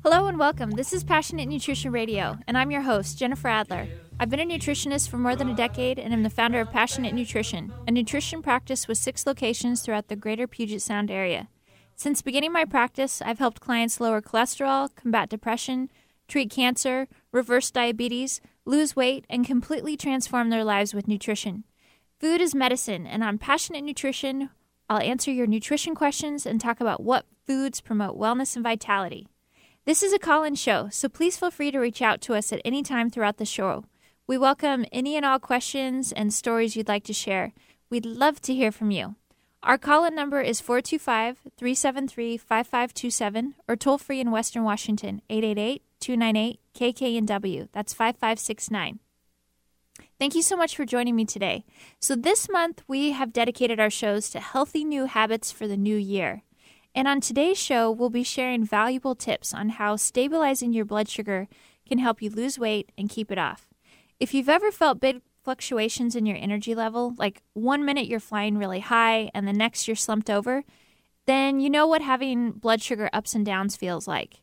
Hello and welcome. This is Passionate Nutrition Radio, and I'm your host, Jennifer Adler. I've been a nutritionist for more than a decade, and I'm the founder of Passionate Nutrition, a nutrition practice with 6 locations throughout the greater Puget Sound area. Since beginning my practice, I've helped clients lower cholesterol, combat depression, treat cancer, reverse diabetes, lose weight, and completely transform their lives with nutrition. Food is medicine, and on Passionate Nutrition, I'll answer your nutrition questions and talk about what foods promote wellness and vitality. This is a call-in show, so please feel free to reach out to us at any time throughout the show. We welcome any and all questions and stories you'd like to share. We'd love to hear from you. Our call-in number is 425-373-5527 or toll-free in Western Washington, 888-298-KKNW. That's 5569. Thank you so much for joining me today. So this month, we have dedicated our shows to healthy new habits for the new year. And on today's show, we'll be sharing valuable tips on how stabilizing your blood sugar can help you lose weight and keep it off. If you've ever felt big fluctuations in your energy level, like one minute you're flying really high and the next you're slumped over, then you know what having blood sugar ups and downs feels like.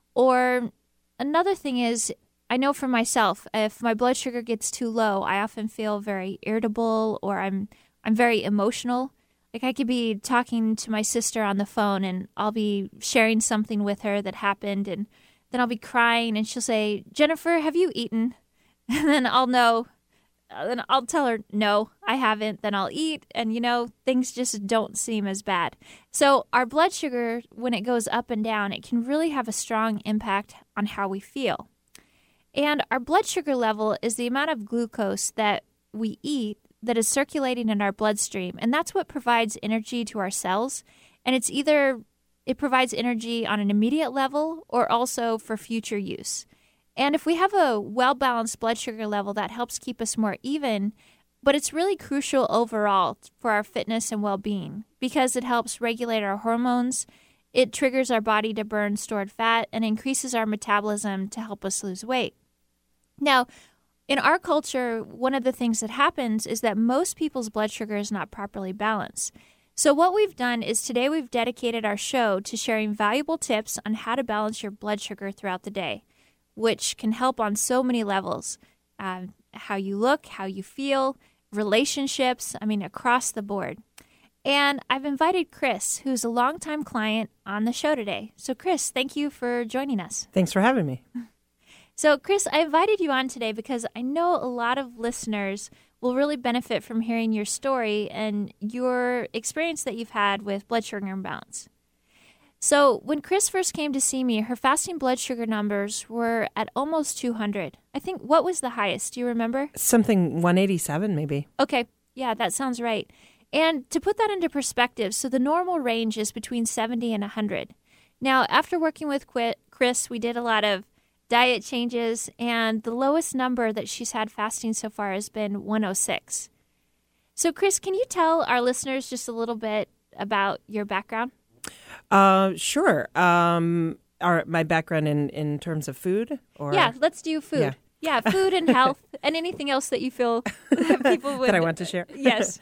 Or another thing is, I know for myself, if my blood sugar gets too low, I often feel very irritable or I'm very emotional. Like I could be talking to my sister on the phone and I'll be sharing something with her that happened and then I'll be crying and she'll say, "Jennifer, have you eaten?" And then I'll know, then I'll tell her, "No, I haven't." Then I'll eat and, things just don't seem as bad. So our blood sugar, when it goes up and down, it can really have a strong impact on how we feel. And our blood sugar level is the amount of glucose that we eat that is circulating in our bloodstream, and that's what provides energy to our cells. And it provides energy on an immediate level or also for future use. And if we have a well-balanced blood sugar level, that helps keep us more even, but it's really crucial overall for our fitness and well-being because it helps regulate our hormones, it triggers our body to burn stored fat, and increases our metabolism to help us lose weight. Now, in our culture, one of the things that happens is that most people's blood sugar is not properly balanced. So what we've done is today we've dedicated our show to sharing valuable tips on how to balance your blood sugar throughout the day, which can help on so many levels. How you look, how you feel, relationships, across the board. And I've invited Chris, who's a longtime client, on the show today. So Chris, thank you for joining us. Thanks for having me. So, Chris, I invited you on today because I know a lot of listeners will really benefit from hearing your story and your experience that you've had with blood sugar imbalance. So, when Chris first came to see me, her fasting blood sugar numbers were at almost 200. I think, what was the highest? Do you remember? Something 187, maybe. Okay. Yeah, that sounds right. And to put that into perspective, so the normal range is between 70 and 100. Now, after working with Chris, we did a lot of diet changes, and the lowest number that she's had fasting so far has been 106. So, Chris, can you tell our listeners just a little bit about your background? Sure. My background in terms of food? Or? Yeah, let's do food. Yeah, food and health and anything else that you feel people would... that I want to share? Yes.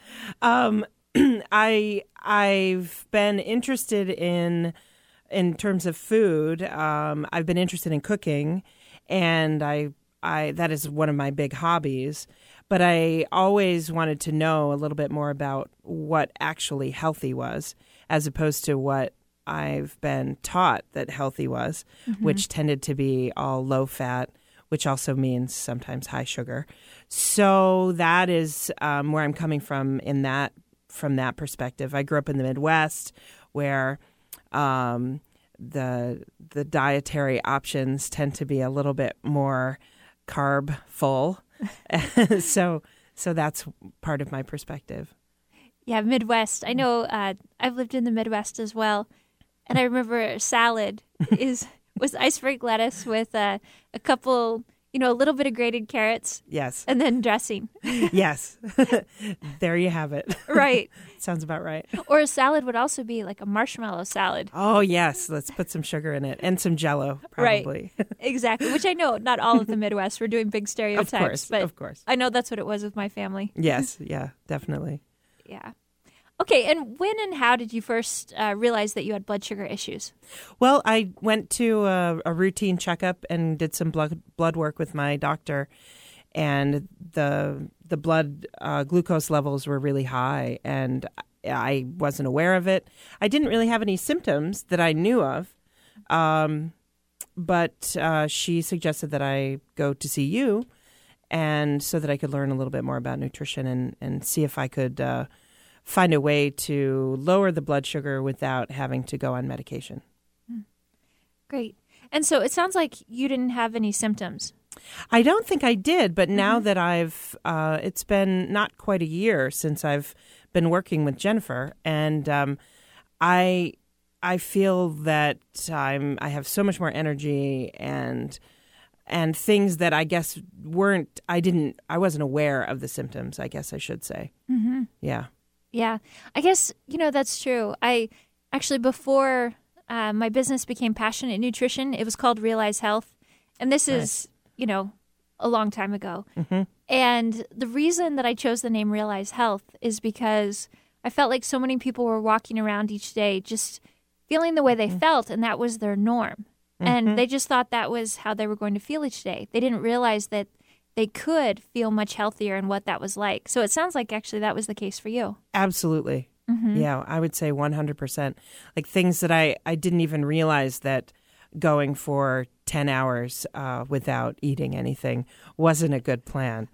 I've been interested in terms of food. I've been interested in cooking, and I that is one of my big hobbies. But I always wanted to know a little bit more about what actually healthy was, as opposed to what I've been taught that healthy was, which tended to be all low fat, which also means sometimes high sugar. So that is where I'm coming from from that perspective. I grew up in the Midwest, where the dietary options tend to be a little bit more carb full. so that's part of my perspective. Yeah, Midwest. I know I've lived in the Midwest as well. And I remember salad was iceberg lettuce with a couple, a little bit of grated carrots. Yes. And then dressing. Yes. There you have it. Right. Sounds about right. Or a salad would also be like a marshmallow salad. Oh, yes. Let's put some sugar in it and some Jell-O, probably. Right. Exactly. Which I know not all of the Midwest were doing big stereotypes. Of course. I know that's what it was with my family. Yes. Yeah, definitely. Yeah. Okay, and when and how did you first realize that you had blood sugar issues? Well, I went to a routine checkup and did some blood work with my doctor, and the blood glucose levels were really high, and I wasn't aware of it. I didn't really have any symptoms that I knew of, but she suggested that I go to see you, and so that I could learn a little bit more about nutrition and see if I could find a way to lower the blood sugar without having to go on medication. Great. And so it sounds like you didn't have any symptoms. I don't think I did, but now that it's been not quite a year since I've been working with Jennifer, and I feel that I have so much more energy and things that I guess I wasn't aware of the symptoms, I guess I should say. Mm-hmm. Yeah. Yeah. I guess, that's true. I actually, before my business became Passionate Nutrition, it was called Realize Health. And this is, a long time ago. Mm-hmm. And the reason that I chose the name Realize Health is because I felt like so many people were walking around each day just feeling the way they felt, and that was their norm. And they just thought that was how they were going to feel each day. They didn't realize that they could feel much healthier and what that was like. So it sounds like actually that was the case for you. Absolutely. Mm-hmm. Yeah, I would say 100%. Like things that I didn't even realize that going for 10 hours without eating anything wasn't a good plan.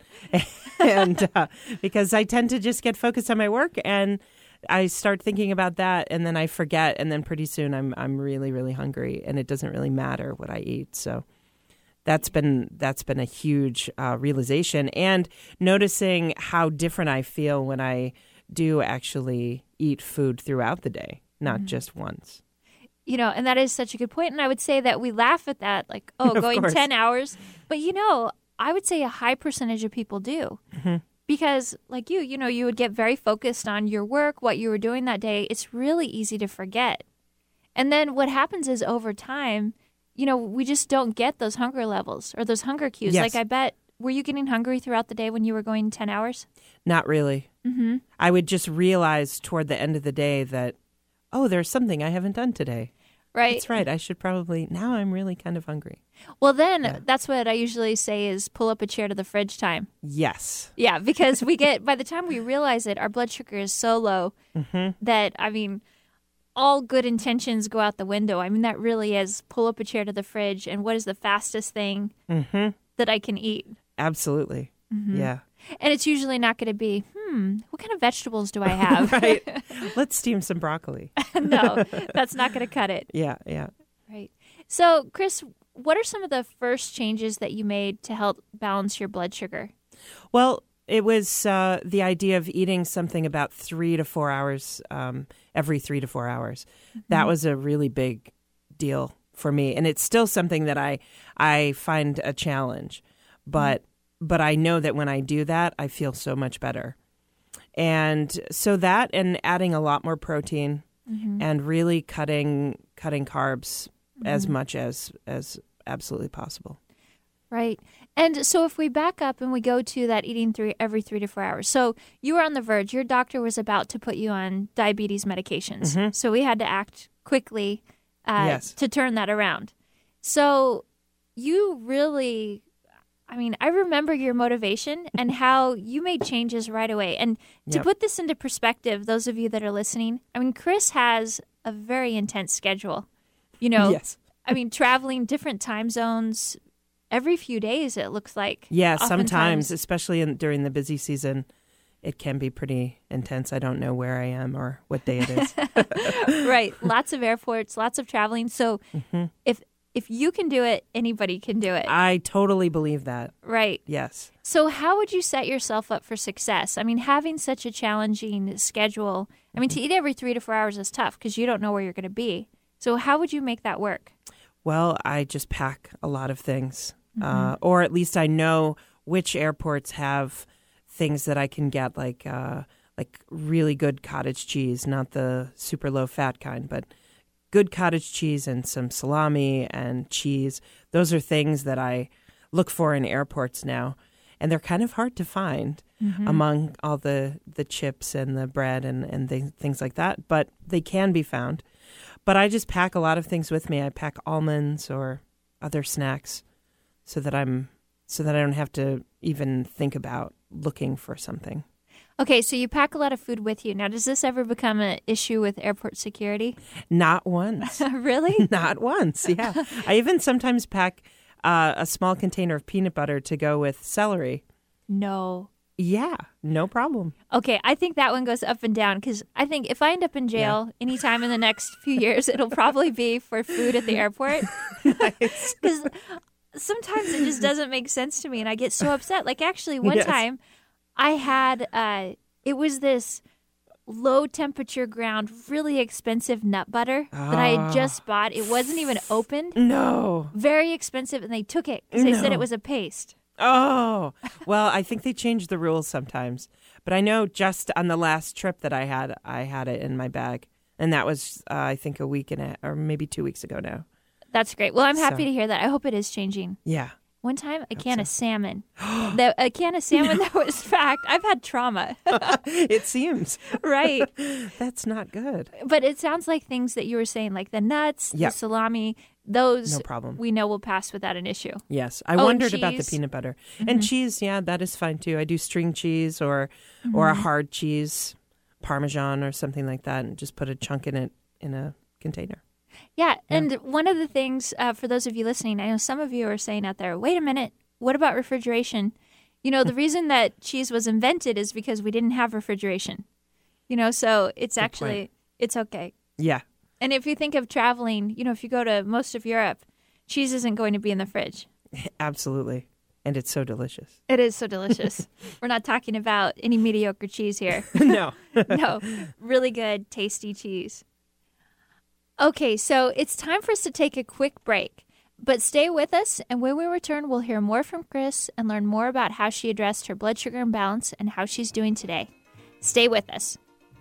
And because I tend to just get focused on my work and I start thinking about that and then I forget, and then pretty soon I'm really, really hungry and it doesn't really matter what I eat. So that's been a huge realization, and noticing how different I feel when I do actually eat food throughout the day, not just once. And that is such a good point. And I would say that we laugh at that, like, going 10 hours. But, I would say a high percentage of people do. Mm-hmm. Because, like you would get very focused on your work, what you were doing that day. It's really easy to forget. And then what happens is over time, we just don't get those hunger levels or those hunger cues. Yes. Like, I bet, were you getting hungry throughout the day when you were going 10 hours? Not really. Mm-hmm. I would just realize toward the end of the day that, there's something I haven't done today. Right. That's right. I should probably, now I'm really kind of hungry. Well, then that's what I usually say is pull up a chair to the fridge time. Yes. Yeah, because by the time we realize it, our blood sugar is so low that, all good intentions go out the window. That really is pull up a chair to the fridge and what is the fastest thing that I can eat? Absolutely. Mm-hmm. Yeah. And it's usually not going to be, what kind of vegetables do I have? Right. Let's steam some broccoli. No, that's not going to cut it. Yeah. Right. So, Chris, what are some of the first changes that you made to help balance your blood sugar? Well, it was the idea of eating something about 3 to 4 hours, every 3 to 4 hours. That was a really big deal for me. And it's still something that I find a challenge. But I know that when I do that, I feel so much better. And so that, and adding a lot more protein and really cutting carbs as much as absolutely possible. Right. And so if we back up and we go to that eating every 3 to 4 hours. So you were on the verge. Your doctor was about to put you on diabetes medications. Mm-hmm. So we had to act quickly Yes. to turn that around. So you really... I remember your motivation and how you made changes right away. And to put this into perspective, those of you that are listening, Chris has a very intense schedule. Yes. Traveling different time zones every few days, it looks like. Yeah, sometimes, especially during the busy season, it can be pretty intense. I don't know where I am or what day it is. Right. Lots of airports, lots of traveling. So if you can do it, anybody can do it. I totally believe that. Right. Yes. So how would you set yourself up for success? Having such a challenging schedule, to eat every 3 to 4 hours is tough because you don't know where you're going to be. So how would you make that work? Well, I just pack a lot of things, or at least I know which airports have things that I can get, like really good cottage cheese, not the super low fat kind, but good cottage cheese and some salami and cheese. Those are things that I look for in airports now. and they're kind of hard to find among all the chips and the bread and things like that. But they can be found. But I just pack a lot of things with me. I pack almonds or other snacks so that I don't have to even think about looking for something. Okay, so you pack a lot of food with you. Now, does this ever become an issue with airport security? Not once. Really? Not once, yeah. I even sometimes pack a small container of peanut butter to go with celery. No. Yeah, no problem. Okay, I think that one goes up and down because I think if I end up in jail anytime in the next few years, it'll probably be for food at the airport. Nice. Because sometimes it just doesn't make sense to me and I get so upset. Like actually one time I had, it was this low temperature ground, really expensive nut butter that I had just bought. It wasn't even opened. No. Very expensive and they took it because they said it was a paste. Oh, well, I think they change the rules sometimes. But I know just on the last trip that I had it in my bag. And that was, I think, a week or maybe 2 weeks ago now. That's great. Well, I'm happy to hear that. I hope it is changing. Yeah. One time, a can of salmon. A can of salmon that was packed. I've had trauma. It seems. Right. That's not good. But it sounds like things that you were saying, like the nuts, the salami, those no problem. We know will pass without an issue. Yes. I wondered about the peanut butter. And cheese, yeah, that is fine too. I do string cheese or a hard cheese, Parmesan or something like that, and just put a chunk in it in a container. Yeah, and one of the things, for those of you listening, I know some of you are saying out there, wait a minute, what about refrigeration? You know, the reason that cheese was invented is because we didn't have refrigeration. You know, so it's it's okay. Yeah. And if you think of traveling, you know, if you go to most of Europe, cheese isn't going to be in the fridge. Absolutely. And it's so delicious. It is so delicious. We're not talking about any mediocre cheese here. No. No, really good, tasty cheese. Okay, so it's time for us to take a quick break. But stay with us, and when we return, we'll hear more from Chris and learn more about how she addressed her blood sugar imbalance and how she's doing today. Stay with us.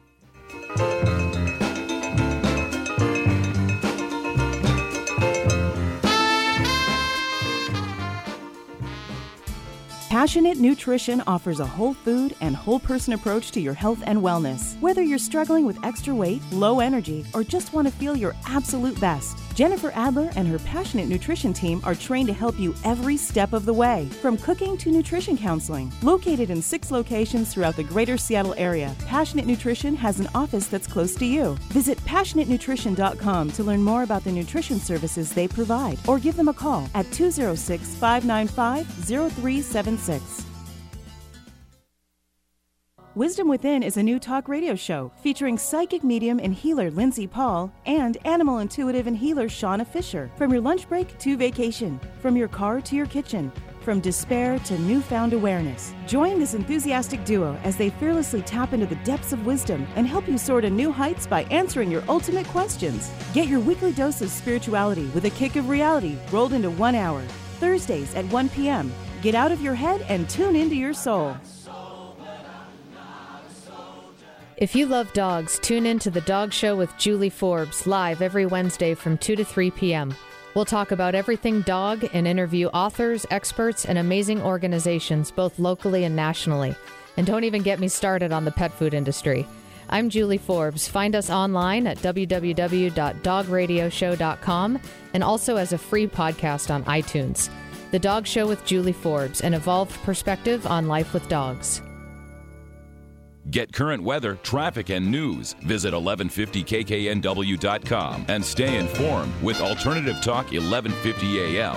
Passionate Nutrition offers a whole food and whole person approach to your health and wellness. Whether you're struggling with extra weight, low energy, or just want to feel your absolute best, Jennifer Adler and her Passionate Nutrition team are trained to help you every step of the way, from cooking to nutrition counseling. Located in 6 locations throughout the greater Seattle area, Passionate Nutrition has an office that's close to you. Visit PassionateNutrition.com to learn more about the nutrition services they provide, or give them a call at 206-595-0376. Wisdom Within is a new talk radio show featuring psychic medium and healer Lindsay Paul and animal intuitive and healer Shauna Fisher. From your lunch break to vacation, from your car to your kitchen, from despair to newfound awareness. Join this enthusiastic duo as they fearlessly tap into the depths of wisdom and help you soar to new heights by answering your ultimate questions. Get your weekly dose of spirituality with a kick of reality rolled into 1 hour. Thursdays at 1 p.m. Get out of your head and tune into your soul. If you love dogs, tune in to The Dog Show with Julie Forbes, live every Wednesday from 2 to 3 p.m. We'll talk about everything dog and interview authors, experts, and amazing organizations, both locally and nationally. And don't even get me started on the pet food industry. I'm Julie Forbes. Find us online at www.dogradioshow.com and also as a free podcast on iTunes. The Dog Show with Julie Forbes, an evolved perspective on life with dogs. Get current weather, traffic, and news. Visit 1150kknw.com and stay informed with Alternative Talk 1150 AM.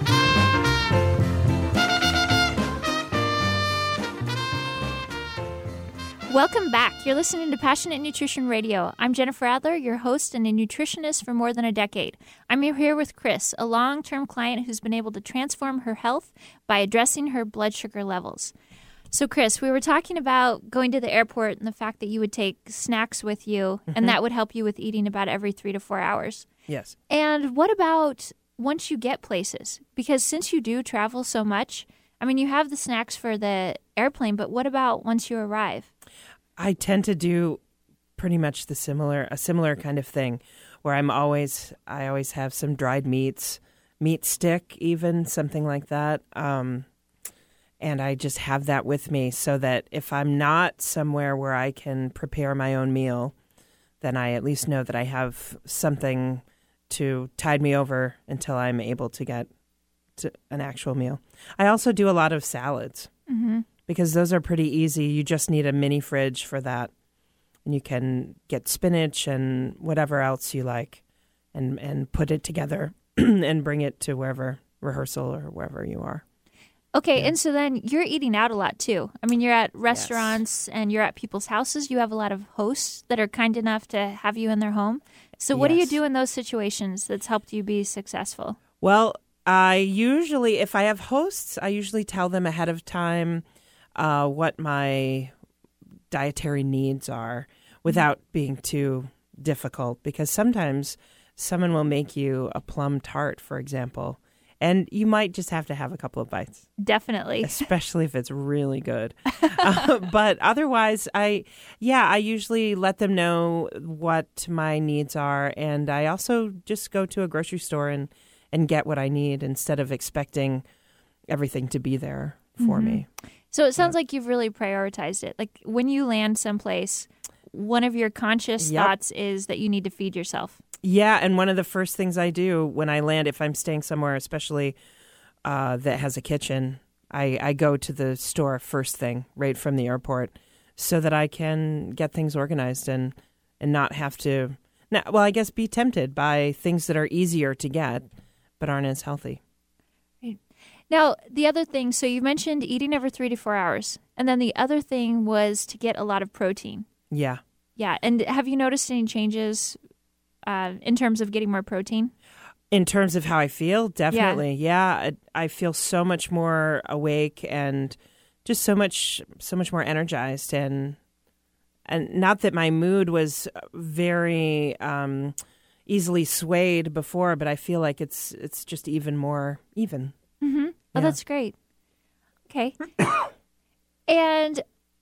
Welcome back. You're listening to Passionate Nutrition Radio. I'm Jennifer Adler, your host and a nutritionist for more than a decade. I'm here with Chris, a long-term client who's been able to transform her health by addressing her blood sugar levels. So, Chris, we were talking about going to the airport and the fact that you would take snacks with you, and that would help you with eating about every 3 to 4 hours. Yes. And what about once you get places? Because since you do travel so much, I mean, you have the snacks for the airplane, but what about once you arrive? I tend to do pretty much a similar kind of thing, where I always have some dried meats, meat stick, even something like that. And I just have that with me so that if I'm not somewhere where I can prepare my own meal, then I at least know that I have something to tide me over until I'm able to get to an actual meal. I also do a lot of salads because those are pretty easy. You just need a mini fridge for that. And you can get spinach and whatever else you like and put it together and bring it to wherever, rehearsal or wherever you are. Okay, and so then you're eating out a lot too. I mean, you're at restaurants and you're at people's houses. You have a lot of hosts that are kind enough to have you in their home. So what do you do in those situations that's helped you be successful? Well, if I have hosts, I usually tell them ahead of time what my dietary needs are without being too difficult, because sometimes someone will make you a plum tart, for example, and you might just have to have a couple of bites. Definitely. Especially if it's really good. But otherwise, I usually let them know what my needs are, and I also just go to a grocery store and get what I need instead of expecting everything to be there for me. So it sounds like you've really prioritized it. Like when you land someplace, one of your conscious thoughts is that you need to feed yourself. Yeah, and one of the first things I do when I land, if I'm staying somewhere, especially that has a kitchen, I go to the store first thing, right from the airport, so that I can get things organized and not have to, I guess, be tempted by things that are easier to get but aren't as healthy. Right. Now, the other thing, so you mentioned eating every 3 to 4 hours, and then the other thing was to get a lot of protein. Yeah. Yeah, and have you noticed any changes in terms of getting more protein? In terms of how I feel, definitely. Yeah, I feel so much more awake and just so much more energized, and not that my mood was very easily swayed before, but I feel like it's just even more even. Mm-hmm. Oh, that's great. Okay. And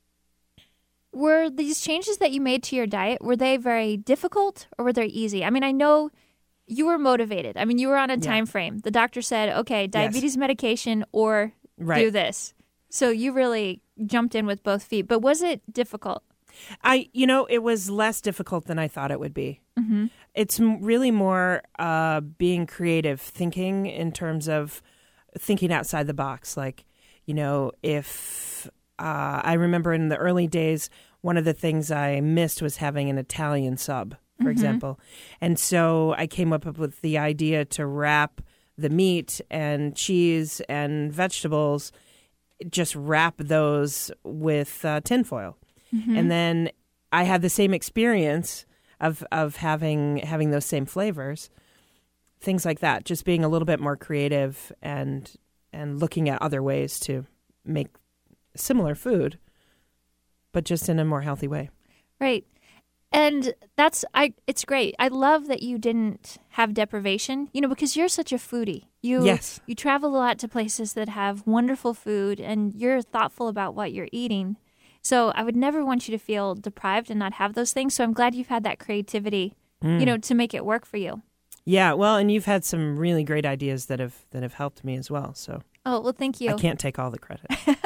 were these changes that you made to your diet, were they very difficult or were they easy? I mean, I know you were motivated. I mean, you were on a time frame. The doctor said, okay, diabetes medication or do this. So you really jumped in with both feet. But was it difficult? It was less difficult than I thought it would be. Mm-hmm. It's really more being creative, thinking in terms of thinking outside the box. Like, if I remember in the early days, one of the things I missed was having an Italian sub, for example. And so I came up with the idea to wrap the meat and cheese and vegetables, just wrap those with tinfoil. And then I had the same experience of having those same flavors, things like that, just being a little bit more creative and looking at other ways to make similar food, but just in a more healthy way. Right. And it's great. I love that you didn't have deprivation, because you're such a foodie. You travel a lot to places that have wonderful food and you're thoughtful about what you're eating. So I would never want you to feel deprived and not have those things. So I'm glad you've had that creativity, to make it work for you. Yeah, well, and you've had some really great ideas that have helped me as well. So thank you. I can't take all the credit.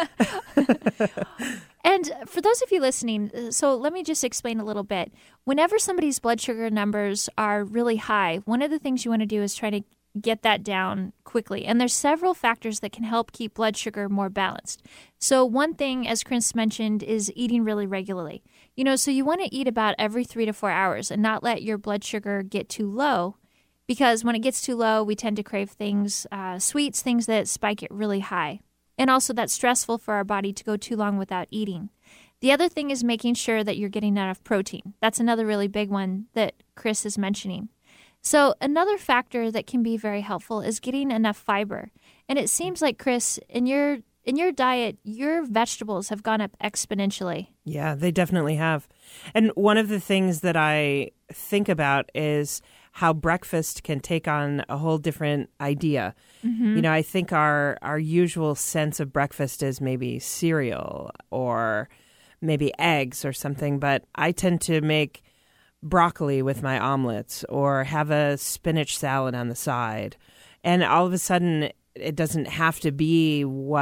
And for those of you listening, so let me just explain a little bit. Whenever somebody's blood sugar numbers are really high, one of the things you want to do is try to get that down quickly. And there's several factors that can help keep blood sugar more balanced. So one thing, as Chris mentioned, is eating really regularly. So you want to eat about every 3 to 4 hours and not let your blood sugar get too low, because when it gets too low, we tend to crave things, sweets, things that spike it really high. And also that's stressful for our body to go too long without eating. The other thing is making sure that you're getting enough protein. That's another really big one that Chris is mentioning. So another factor that can be very helpful is getting enough fiber. And it seems like, Chris, in your diet, your vegetables have gone up exponentially. Yeah, they definitely have. And one of the things that I think about is how breakfast can take on a whole different idea. Mm-hmm. I think our usual sense of breakfast is maybe cereal or maybe eggs or something, but I tend to make broccoli with my omelets or have a spinach salad on the side. And all of a sudden, it doesn't have to be what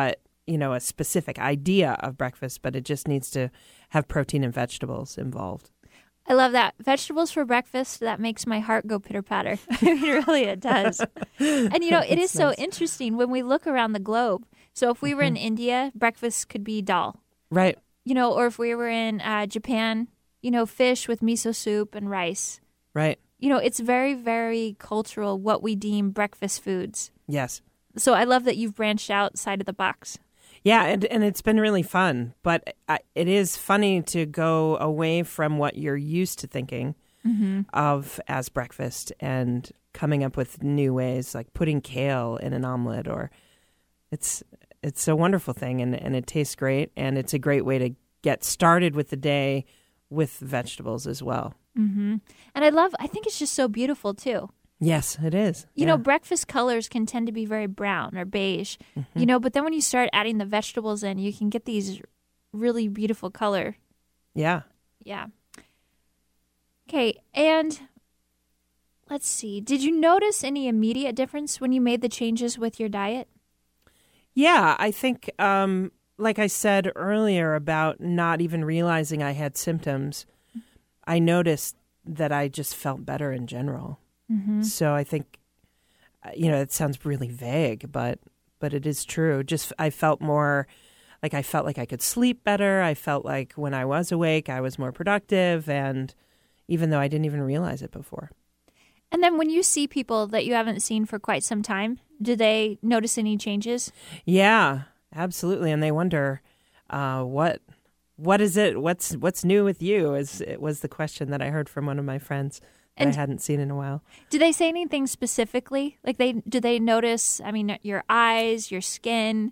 a specific idea of breakfast, but it just needs to have protein and vegetables involved. I love that. Vegetables for breakfast, that makes my heart go pitter-patter. I mean, really, it does. And, it is so interesting when we look around the globe. So if we were in India, breakfast could be dal. Right. Or if we were in Japan, fish with miso soup and rice. Right. It's very, very cultural what we deem breakfast foods. Yes. So I love that you've branched outside of the box. Yeah, and it's been really fun. But it is funny to go away from what you're used to thinking of as breakfast and coming up with new ways, like putting kale in an omelet. Or it's a wonderful thing, and it tastes great. And it's a great way to get started with the day with vegetables as well. Mm-hmm. And I think it's just so beautiful, too. Yes, it is. Breakfast colors can tend to be very brown or beige, but then when you start adding the vegetables in, you can get these really beautiful color. Yeah. Yeah. Okay, and let's see. Did you notice any immediate difference when you made the changes with your diet? Yeah, I think, like I said earlier about not even realizing I had symptoms, I noticed that I just felt better in general. So I think, it sounds really vague, but it is true. Just I felt more like I could sleep better. I felt like when I was awake, I was more productive, and even though I didn't even realize it before. And then when you see people that you haven't seen for quite some time, do they notice any changes? Yeah, absolutely. And they wonder, what is it? What's new with you? It was the question that I heard from one of my friends. And I hadn't seen in a while. Do they say anything specifically? Like do they notice, your eyes, your skin?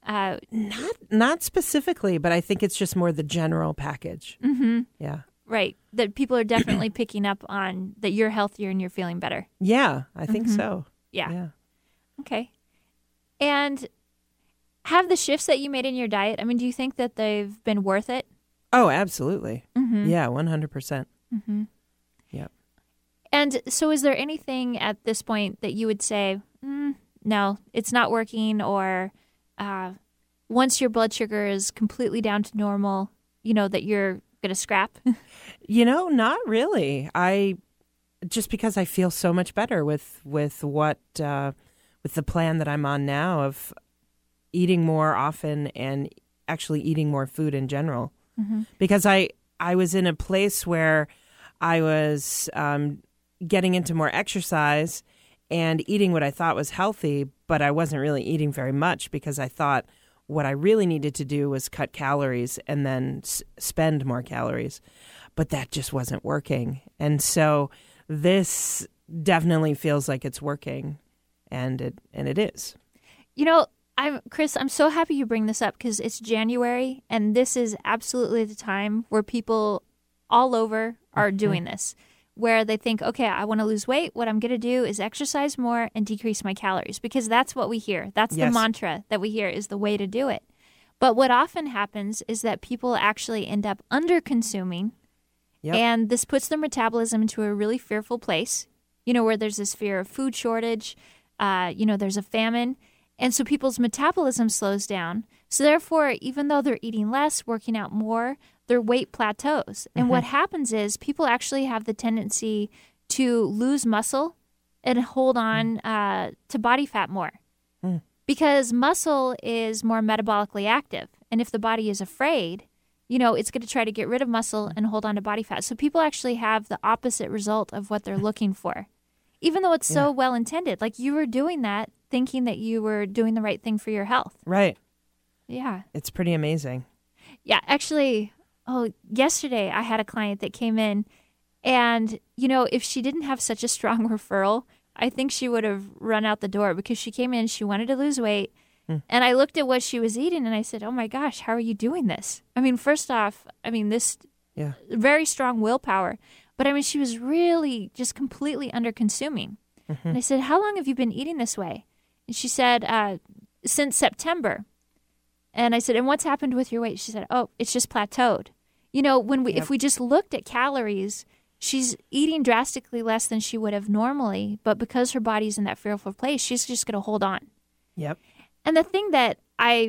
Not specifically, but I think it's just more the general package. Mm-hmm. Yeah. Right. That people are definitely picking up on that you're healthier and you're feeling better. Yeah, I think so. Yeah. Okay. And have the shifts that you made in your diet, do you think that they've been worth it? Oh, absolutely. Yeah, 100%. Mm-hmm. Yep. And so is there anything at this point that you would say, no, it's not working, or once your blood sugar is completely down to normal, that you're going to scrap? Not really. Just because I feel so much better with what with the plan that I'm on now of eating more often and actually eating more food in general. Because I was in a place where I was getting into more exercise and eating what I thought was healthy, but I wasn't really eating very much because I thought what I really needed to do was cut calories and then spend more calories. But that just wasn't working. And so this definitely feels like it's working, and it is. Chris, I'm so happy you bring this up because it's January, and this is absolutely the time where people all over are doing this, where they think, okay, I want to lose weight. What I'm going to do is exercise more and decrease my calories, because that's what we hear. That's the mantra that we hear is the way to do it. But what often happens is that people actually end up under-consuming, and this puts their metabolism into a really fearful place, where there's this fear of food shortage, there's a famine. And so people's metabolism slows down. So therefore, even though they're eating less, working out more, their weight plateaus. And what happens is people actually have the tendency to lose muscle and hold on to body fat more. Because muscle is more metabolically active. And if the body is afraid, it's going to try to get rid of muscle and hold on to body fat. So people actually have the opposite result of what they're looking for. Even though it's so well intended. Like you were doing that thinking that you were doing the right thing for your health. Right. Yeah. It's pretty amazing. Yeah. Actually, yesterday I had a client that came in, and, if she didn't have such a strong referral, I think she would have run out the door, because she came in, she wanted to lose weight. And I looked at what she was eating and I said, oh my gosh, how are you doing this? First off, this very strong willpower. But she was really just completely under consuming. And I said, how long have you been eating this way? And she said, since September. And I said, and what's happened with your weight? She said, oh, it's just plateaued. If we just looked at calories, she's eating drastically less than she would have normally. But because her body's in that fearful place, she's just going to hold on. Yep. And the thing that I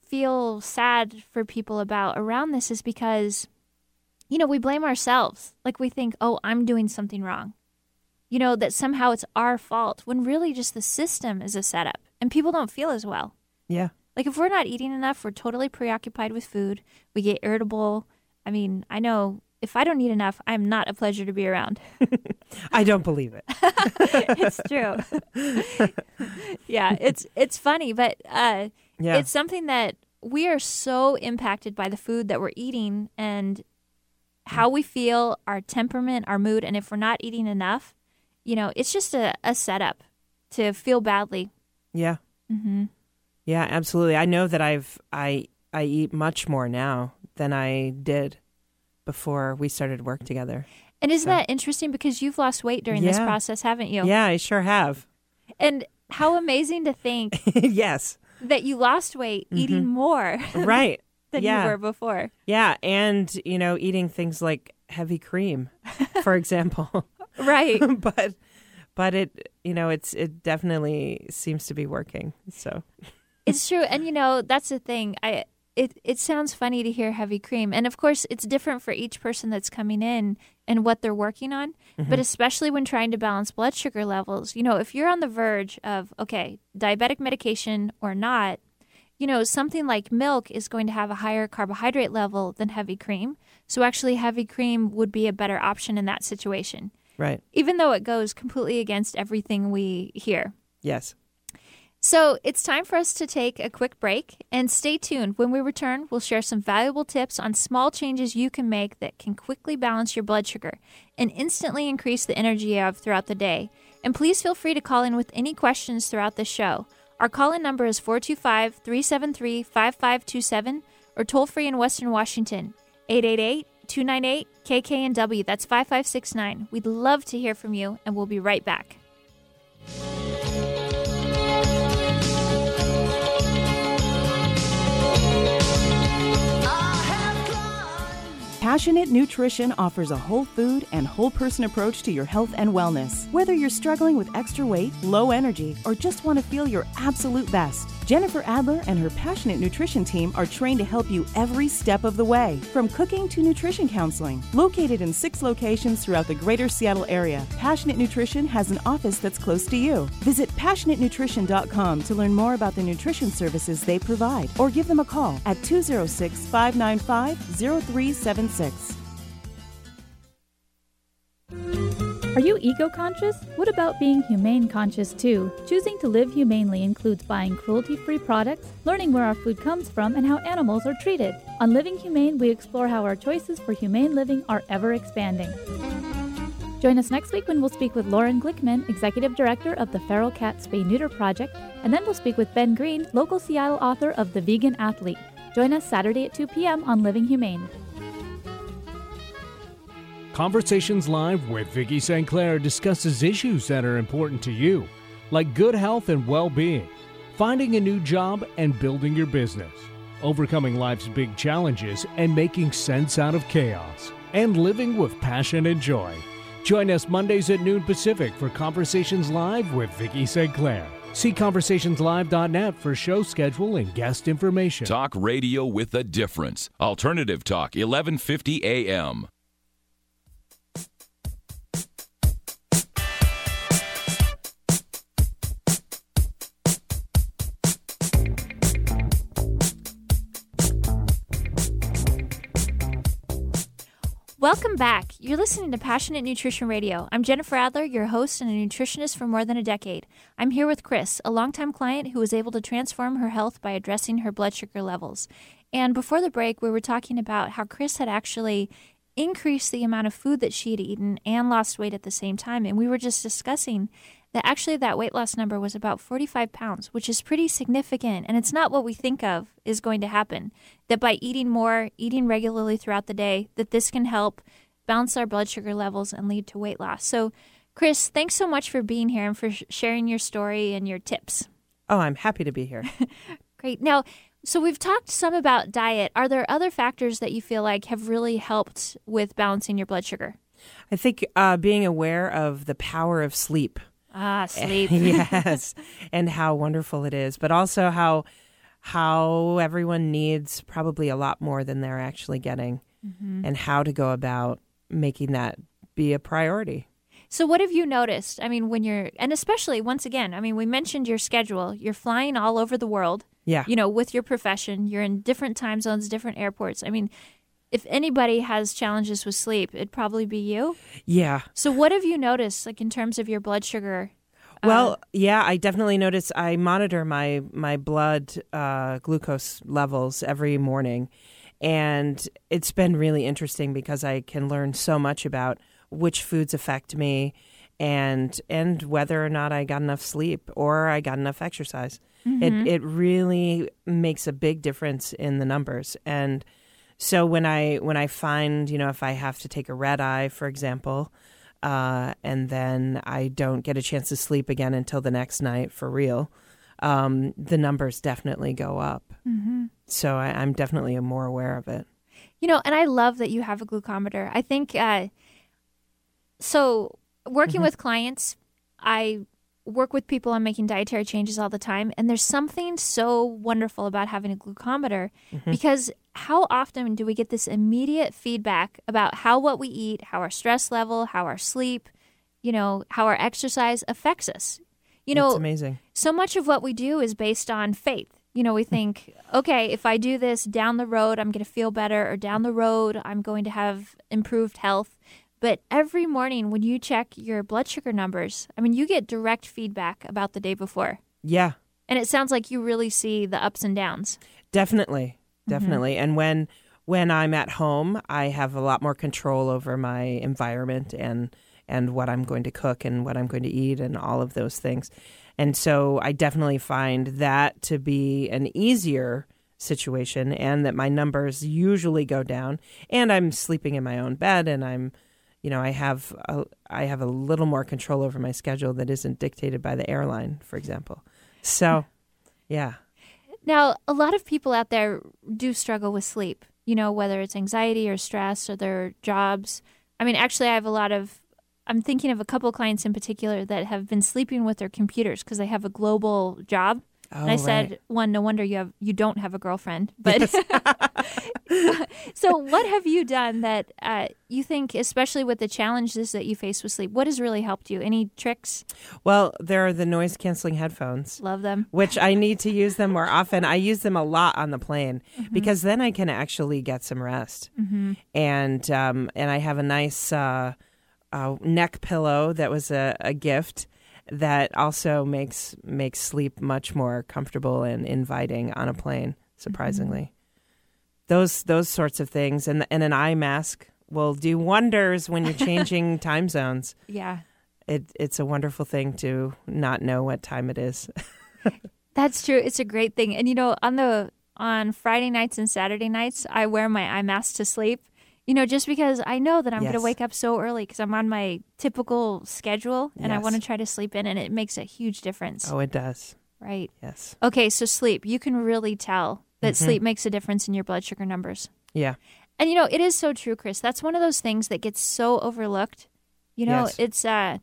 feel sad for people about around this is because, we blame ourselves. Like we think, oh, I'm doing something wrong. That somehow it's our fault when really just the system is a setup and people don't feel as well. Yeah. Like if we're not eating enough, we're totally preoccupied with food. We get irritable. I mean, I know if I don't eat enough, I'm not a pleasure to be around. I don't believe it. It's true. Yeah, it's funny, but it's something that we are so impacted by the food that we're eating and how we feel, our temperament, our mood, and if we're not eating enough, it's just a setup to feel badly. Yeah. Mm-hmm. Yeah, absolutely. I know that I eat much more now than I did before we started work together. And isn't that interesting because you've lost weight during this process, haven't you? Yeah, I sure have. And how amazing to think yes. that you lost weight eating more right. than you were before. Yeah, and, eating things like heavy cream, for example. Right. but it, it definitely seems to be working. So it's true. And, that's the thing. It sounds funny to hear heavy cream. And, of course, it's different for each person that's coming in and what they're working on. Mm-hmm. But especially when trying to balance blood sugar levels, if you're on the verge of, okay, diabetic medication or not, something like milk is going to have a higher carbohydrate level than heavy cream. So actually heavy cream would be a better option in that situation. Right. Even though it goes completely against everything we hear. Yes. So it's time for us to take a quick break and stay tuned. When we return, we'll share some valuable tips on small changes you can make that can quickly balance your blood sugar and instantly increase the energy you have throughout the day. And please feel free to call in with any questions throughout the show. Our call-in number is 425-373-5527 or toll-free in Western Washington, 888-298-KKNW. That's 5569. We'd love to hear from you, and we'll be right back. Passionate Nutrition offers a whole food and whole person approach to your health and wellness. Whether you're struggling with extra weight, low energy, or just want to feel your absolute best, Jennifer Adler and her Passionate Nutrition team are trained to help you every step of the way, from cooking to nutrition counseling. Located in 6 locations throughout the greater Seattle area, Passionate Nutrition has an office that's close to you. Visit PassionateNutrition.com to learn more about the nutrition services they provide, or give them a call at 206-595-0376. Are you eco-conscious? What about being humane-conscious too? Choosing to live humanely includes buying cruelty-free products, learning where our food comes from, and how animals are treated. On Living Humane, we explore how our choices for humane living are ever expanding. Join us next week when we'll speak with Lauren Glickman, Executive Director of the Feral Cat Spay-Neuter Project, and then we'll speak with Ben Green, local Seattle author of The Vegan Athlete. Join us Saturday at 2 p.m. on Living Humane. Conversations Live with Vicki St. Clair discusses issues that are important to you, like good health and well-being, finding a new job and building your business, overcoming life's big challenges and making sense out of chaos, and living with passion and joy. Join us Mondays at noon Pacific for Conversations Live with Vicki St. Clair. See conversationslive.net for show schedule and guest information. Talk radio with a difference. Alternative Talk, 1150 AM. Welcome back. You're listening to Passionate Nutrition Radio. I'm Jennifer Adler, your host and a nutritionist for more than a decade. I'm here with Chris, a longtime client who was able to transform her health by addressing her blood sugar levels. And before the break, we were talking about how Chris had actually increased the amount of food that she had eaten and lost weight at the same time. And we were just discussing that actually that weight loss number was about 45 pounds, which is pretty significant. And it's not what we think of is going to happen. That by eating more, eating regularly throughout the day, that this can help balance our blood sugar levels and lead to weight loss. So, Chris, thanks so much for being here and for sharing your story and your tips. Oh, I'm happy to be here. Great. Now, so we've talked some about diet. Are there other factors that you feel like have really helped with balancing your blood sugar? I think being aware of the power of sleep. Sleep. Yes, and how wonderful it is, but also how how everyone needs probably a lot more than they're actually getting, and how to go about making that be a priority. So what have you noticed? I mean, when you're, and especially once again, I mean, we mentioned your schedule. You're flying all over the world. Yeah. You know, with your profession, you're in different time zones, different airports. I mean, if anybody has challenges with sleep, it'd probably be you. Yeah. So what have you noticed, like in terms of your blood sugar? Well, yeah, I definitely notice. I monitor my blood glucose levels every morning, and it's been really interesting because I can learn so much about which foods affect me, and whether or not I got enough sleep or I got enough exercise. It really makes a big difference in the numbers. And so when I find, if I have to take a red eye, for example, and then I don't get a chance to sleep again until the next night for real, the numbers definitely go up. So I'm definitely more aware of it. And I love that you have a glucometer. I think, so working with clients, I work with people on making dietary changes all the time. And there's something so wonderful about having a glucometer because how often do we get this immediate feedback about how what we eat, how our stress level, how our sleep, how our exercise affects us? It's amazing. So much of what we do is based on faith. We think, okay, if I do this down the road, I'm going to feel better, or down the road, I'm going to have improved health. But every morning when you check your blood sugar numbers, I mean, you get direct feedback about the day before. Yeah. And it sounds like you really see the ups and downs. Definitely. And when I'm at home, I have a lot more control over my environment and what I'm going to cook and what I'm going to eat and all of those things. And so I definitely find that to be an easier situation, and that my numbers usually go down, and I'm sleeping in my own bed, and I have a little more control over my schedule that isn't dictated by the airline, for example. So, yeah. Now, a lot of people out there do struggle with sleep, whether it's anxiety or stress or their jobs. I mean, actually, I'm thinking of a couple of clients in particular that have been sleeping with their computers because they have a global job. Oh, and I said, no wonder you don't have a girlfriend. But so what have you done that you think, especially with the challenges that you face with sleep, what has really helped you? Any tricks? Well, there are the noise-canceling headphones. Love them. Which I need to use them more often. I use them a lot on the plane because then I can actually get some rest. And I have a nice neck pillow that was a gift that also makes sleep much more comfortable and inviting on a plane, surprisingly. Those sorts of things. And an eye mask will do wonders when you're changing time zones. Yeah. It's a wonderful thing to not know what time it is. That's true. It's a great thing. And on Friday nights and Saturday nights, I wear my eye mask to sleep. Just because I know that I'm going to wake up so early because I'm on my typical schedule and I want to try to sleep in, and it makes a huge difference. Oh, it does. Right. Yes. Okay, so sleep. You can really tell that sleep makes a difference in your blood sugar numbers. Yeah. And, it is so true, Chris. That's one of those things that gets so overlooked. It's I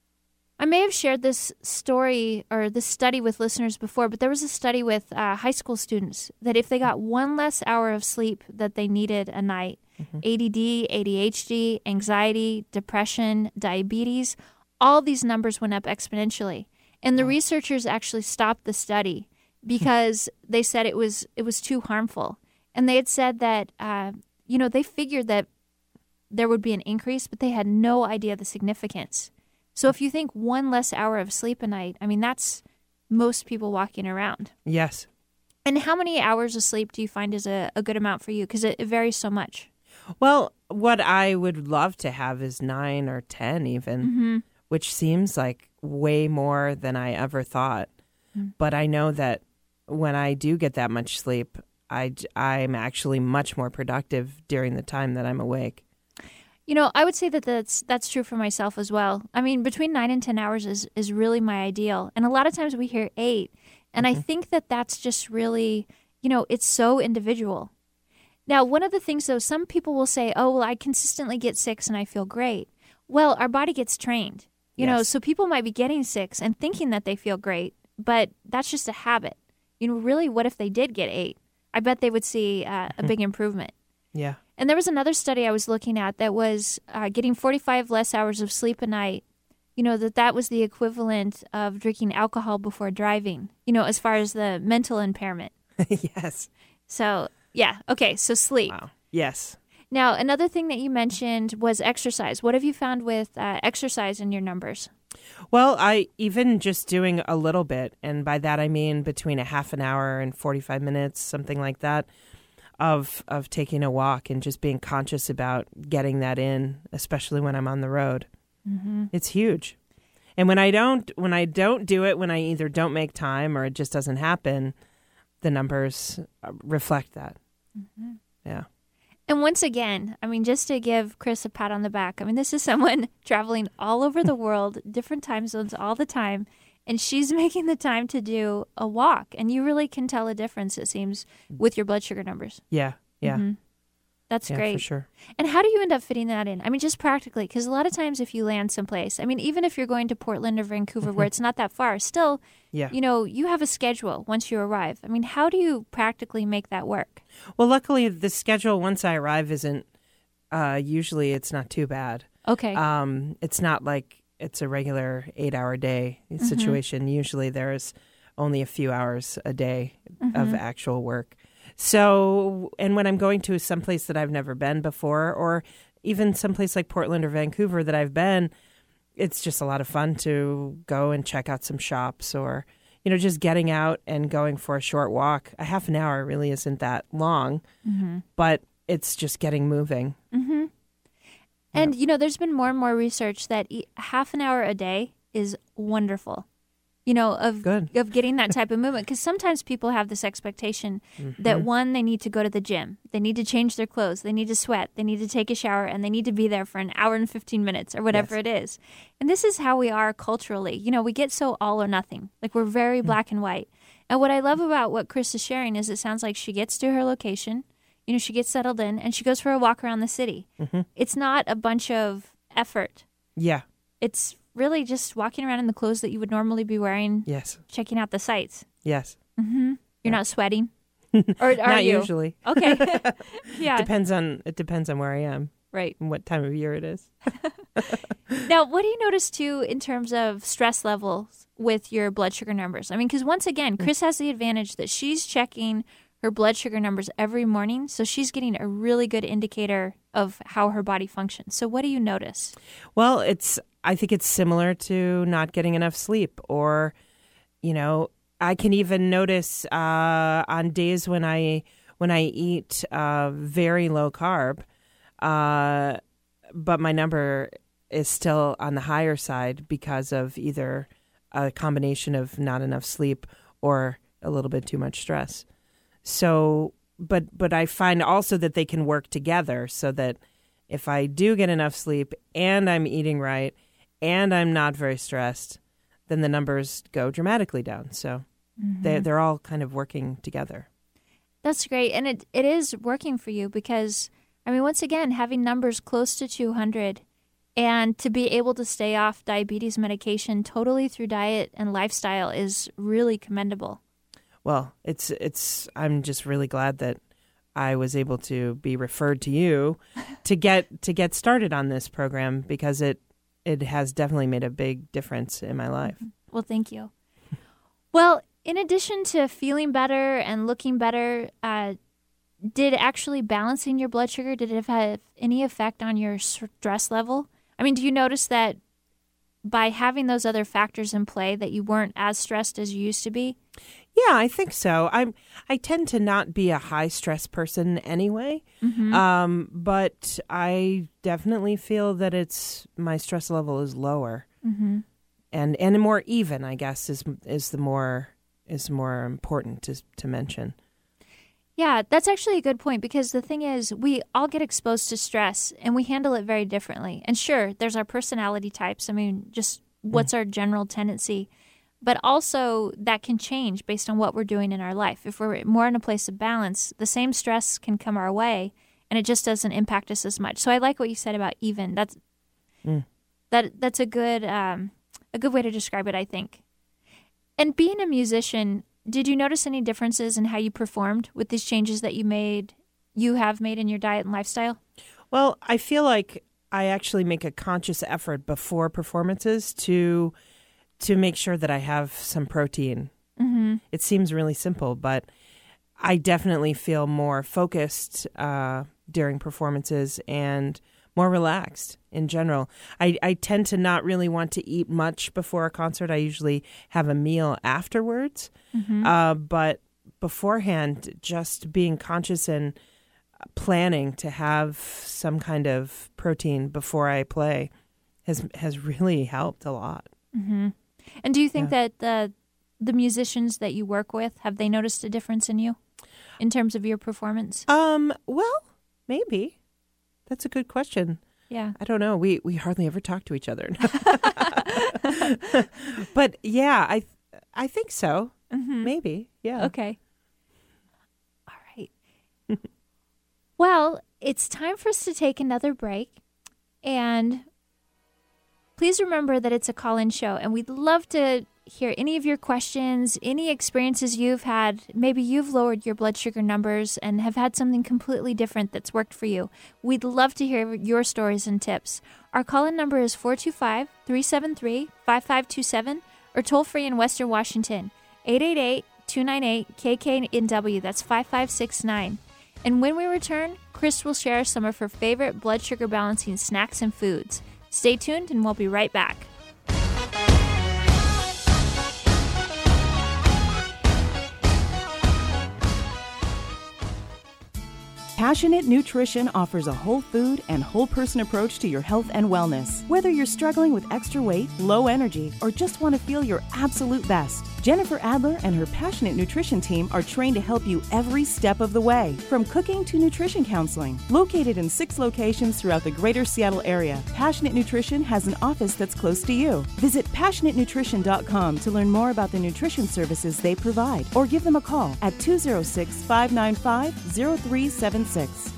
may have shared this story or this study with listeners before, but there was a study with high school students that if they got one less hour of sleep that they needed a night, ADD, ADHD, anxiety, depression, diabetes, all these numbers went up exponentially. And the researchers actually stopped the study because they said it was too harmful. And they had said that, they figured that there would be an increase, but they had no idea the significance. So if you think one less hour of sleep a night, I mean, that's most people walking around. Yes. And how many hours of sleep do you find is a good amount for you? Because it varies so much. Well, what I would love to have is 9 or 10 even, which seems like way more than I ever thought. But I know that when I do get that much sleep, I'm actually much more productive during the time that I'm awake. I would say that that's true for myself as well. I mean, between 9 and 10 hours is really my ideal. And a lot of times we hear 8. And I think that that's just really, it's so individual. Now, one of the things, though, some people will say, oh, well, I consistently get 6 and I feel great. Well, our body gets trained, so people might be getting 6 and thinking that they feel great, but that's just a habit. really, what if they did get 8? I bet they would see a big improvement. Yeah. And there was another study I was looking at that was getting 45 less hours of sleep a night, that was the equivalent of drinking alcohol before driving, as far as the mental impairment. Yes. So, yeah. Okay, so sleep. Wow. Yes. Now, another thing that you mentioned was exercise. What have you found with exercise in your numbers? Well, I even just doing a little bit, and by that I mean between a half an hour and 45 minutes, something like that, of taking a walk and just being conscious about getting that in, especially when I'm on the road. Mm-hmm. It's huge. And when I don't do it, when I either don't make time or it just doesn't happen, the numbers reflect that. Mm-hmm. Yeah. And once again, just to give Chris a pat on the back, this is someone traveling all over the world, different time zones all the time, and she's making the time to do a walk. And you really can tell a difference, it seems, with your blood sugar numbers. Yeah, yeah. Mm-hmm. That's great. For sure. And how do you end up fitting that in? Just practically, because a lot of times if you land someplace, even if you're going to Portland or Vancouver where it's not that far, still, you have a schedule once you arrive. How do you practically make that work? Well, luckily, the schedule once I arrive isn't, usually it's not too bad. Okay. It's not like it's a regular 8-hour day situation. Usually there's only a few hours a day of actual work. So, and when I'm going to someplace that I've never been before, or even someplace like Portland or Vancouver that I've been, it's just a lot of fun to go and check out some shops or, just getting out and going for a short walk. A half an hour really isn't that long, but it's just getting moving. Mm-hmm. And, there's been more and more research that half an hour a day is wonderful. Of getting that type of movement. Because sometimes people have this expectation that, one, they need to go to the gym. They need to change their clothes. They need to sweat. They need to take a shower. And they need to be there for an hour and 15 minutes or whatever it is. And this is how we are culturally. We get so all or nothing. Like, we're very black and white. And what I love about what Chris is sharing is it sounds like she gets to her location, she gets settled in, and she goes for a walk around the city. It's not a bunch of effort. Yeah. It's really just walking around in the clothes that you would normally be wearing. Yes. Checking out the sights. Yes. Mm-hmm. You're not sweating? Or are not you? Usually. Okay. Yeah. It depends on where I am. Right. And what time of year it is. Now, what do you notice, too, in terms of stress levels with your blood sugar numbers? Because once again, Chris has the advantage that she's checking her blood sugar numbers every morning, so she's getting a really good indicator of how her body functions. So what do you notice? Well, I think it's similar to not getting enough sleep, or, I can even notice on days when I eat very low carb, but my number is still on the higher side because of either a combination of not enough sleep or a little bit too much stress. So, but I find also that they can work together, so that if I do get enough sleep and I'm eating right and I'm not very stressed, then the numbers go dramatically down. So they're all kind of working together. That's great. And it is working for you because, once again, having numbers close to 200 and to be able to stay off diabetes medication totally through diet and lifestyle is really commendable. Well, I'm just really glad that I was able to be referred to you to get started on this program, because it has definitely made a big difference in my life. Well, thank you. Well, in addition to feeling better and looking better, did actually balancing your blood sugar, did it have any effect on your stress level? Do you notice that by having those other factors in play that you weren't as stressed as you used to be? Yeah, I think so. I tend to not be a high stress person anyway, but I definitely feel that my stress level is lower, and more even, I guess, is more important to mention. Yeah, that's actually a good point, because the thing is, we all get exposed to stress and we handle it very differently. And sure, there's our personality types. Just what's our general tendency. But also that can change based on what we're doing in our life. If we're more in a place of balance, the same stress can come our way and it just doesn't impact us as much. So I like what you said about even. That's a good way to describe it, I think. And being a musician, did you notice any differences in how you performed with these changes that you have made in your diet and lifestyle? Well, I feel like I actually make a conscious effort before performances to make sure that I have some protein. Mm-hmm. It seems really simple, but I definitely feel more focused during performances and more relaxed in general. I tend to not really want to eat much before a concert. I usually have a meal afterwards. Mm-hmm. But beforehand, just being conscious and planning to have some kind of protein before I play has really helped a lot. Mm-hmm. And do you think that the musicians that you work with, have they noticed a difference in you in terms of your performance? Well, maybe. That's a good question. Yeah. I don't know. We hardly ever talk to each other. But yeah, I think so. Mm-hmm. Maybe. Yeah. Okay. All right. Well, it's time for us to take another break. And please remember that it's a call-in show, and we'd love to hear any of your questions, any experiences you've had. Maybe you've lowered your blood sugar numbers and have had something completely different that's worked for you. We'd love to hear your stories and tips. Our call-in number is 425-373-5527 or toll-free in Western Washington, 888-298-KKNW. That's 5569. And when we return, Chris will share some of her favorite blood sugar balancing snacks and foods. Stay tuned, and we'll be right back. Passionate Nutrition offers a whole food and whole person approach to your health and wellness. Whether you're struggling with extra weight, low energy, or just want to feel your absolute best, Jennifer Adler and her Passionate Nutrition team are trained to help you every step of the way, from cooking to nutrition counseling. Located in 6 locations throughout the greater Seattle area, Passionate Nutrition has an office that's close to you. Visit PassionateNutrition.com to learn more about the nutrition services they provide, or give them a call at 206-595-0376.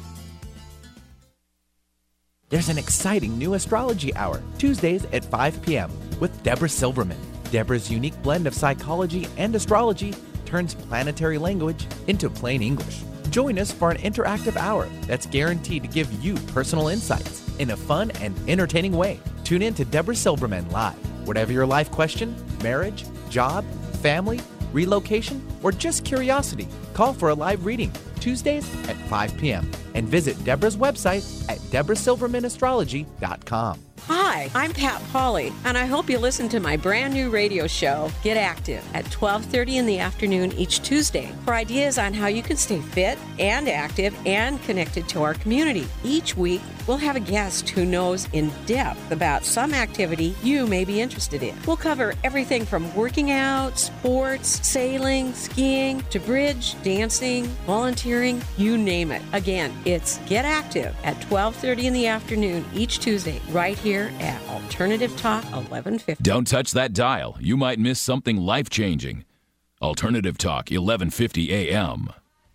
There's an exciting new astrology hour, Tuesdays at 5 p.m. with Deborah Silverman. Deborah's unique blend of psychology and astrology turns planetary language into plain English. Join us for an interactive hour that's guaranteed to give you personal insights in a fun and entertaining way. Tune in to Deborah Silverman live. Whatever your life question, marriage, job, family, relocation, or just curiosity, call for a live reading Tuesdays at 5 p.m. and visit Deborah's website at deborahsilvermanastrology.com. Hi, I'm Pat Pauley, and I hope you listen to my brand new radio show, Get Active, at 12:30 in the afternoon each Tuesday for ideas on how you can stay fit and active and connected to our community. Each week, we'll have a guest who knows in depth about some activity you may be interested in. We'll cover everything from working out, sports, sailing, skiing, to bridge, dancing, volunteering, you name it. Again, it's Get Active at 12:30 in the afternoon each Tuesday, right here at Alternative Talk 1150. Don't touch that dial. You might miss something life-changing. Alternative Talk 1150 AM.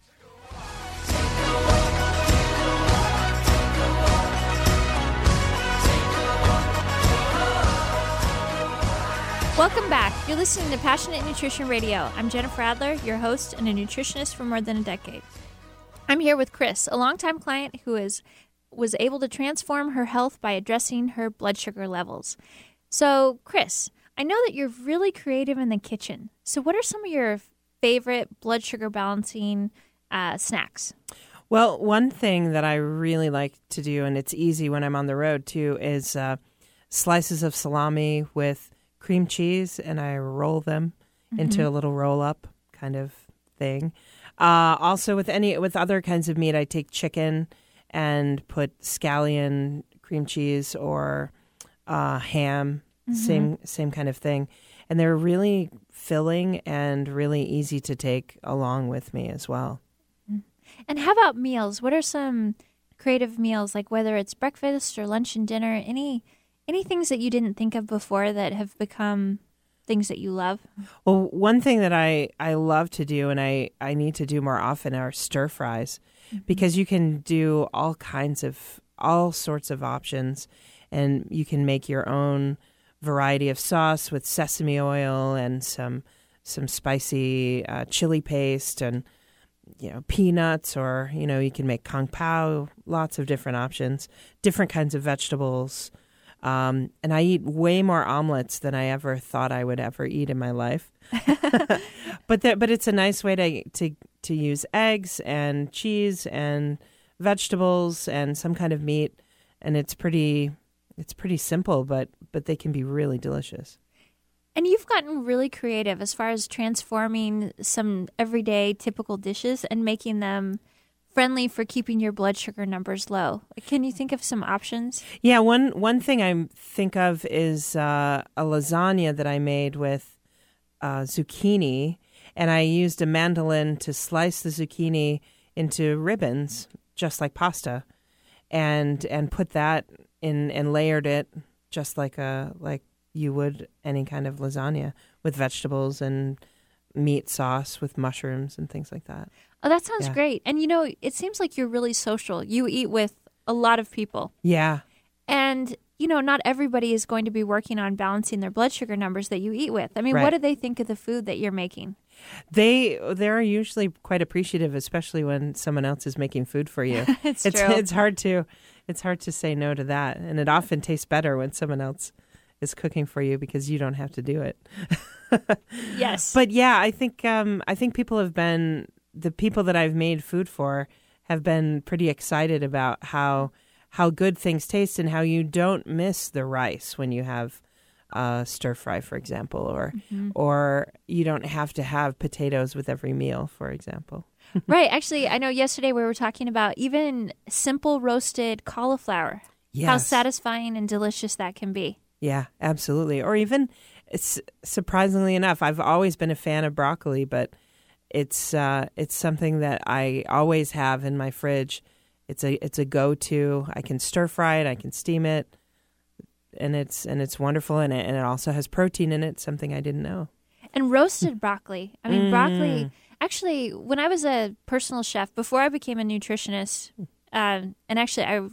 Welcome back. You're listening to Passionate Nutrition Radio. I'm Jennifer Adler, your host and a nutritionist for more than a decade. I'm here with Chris, a longtime client who was able to transform her health by addressing her blood sugar levels. So, Chris, I know that you're really creative in the kitchen. So what are some of your favorite blood sugar balancing snacks? Well, one thing that I really like to do, and it's easy when I'm on the road too, is slices of salami with cream cheese, and I roll them into a little roll-up kind of thing. Also, with other kinds of meat, I take chicken and put scallion cream cheese or ham, same kind of thing. And they're really filling and really easy to take along with me as well. And how about meals? What are some creative meals, like whether it's breakfast or lunch and dinner? Any things that you didn't think of before that have become things that you love? Well, one thing that I love to do and I need to do more often are stir fries. Because you can do all sorts of options, and you can make your own variety of sauce with sesame oil and some some spicy chili paste and, peanuts, or, you can make kung pao, lots of different options, different kinds of vegetables. And I eat way more omelets than I ever thought I would ever eat in my life. But it's a nice way to use eggs and cheese and vegetables and some kind of meat, and it's pretty simple, but they can be really delicious. And you've gotten really creative as far as transforming some everyday typical dishes and making them friendly for keeping your blood sugar numbers low. Can you think of some options? Yeah, one thing I think of is a lasagna that I made with zucchini, and I used a mandolin to slice the zucchini into ribbons, just like pasta, and put that in and layered it just like you would any kind of lasagna, with vegetables and meat sauce with mushrooms and things like that. Oh, that sounds great. And it seems like you're really social. You eat with a lot of people. Yeah. And not everybody is going to be working on balancing their blood sugar numbers that you eat with. I mean, What do they think of the food that you're making? They're usually quite appreciative, especially when someone else is making food for you. It's true. It's hard to say no to that, and it often tastes better when someone else is cooking for you because you don't have to do it. Yes. But yeah, I think the people that I've made food for have been pretty excited about how good things taste and how you don't miss the rice when you have stir fry, for example, or you don't have to have potatoes with every meal, for example. Right. Actually, I know yesterday we were talking about even simple roasted cauliflower. Yes. How satisfying and delicious that can be. Yeah, absolutely. Or even, surprisingly enough, I've always been a fan of broccoli, but it's something that I always have in my fridge. It's a go-to. I can stir fry it, I can steam it, and it's wonderful, and it also has protein in it, something I didn't know. And roasted broccoli. I mean, broccoli. Actually, when I was a personal chef, before I became a nutritionist, and actually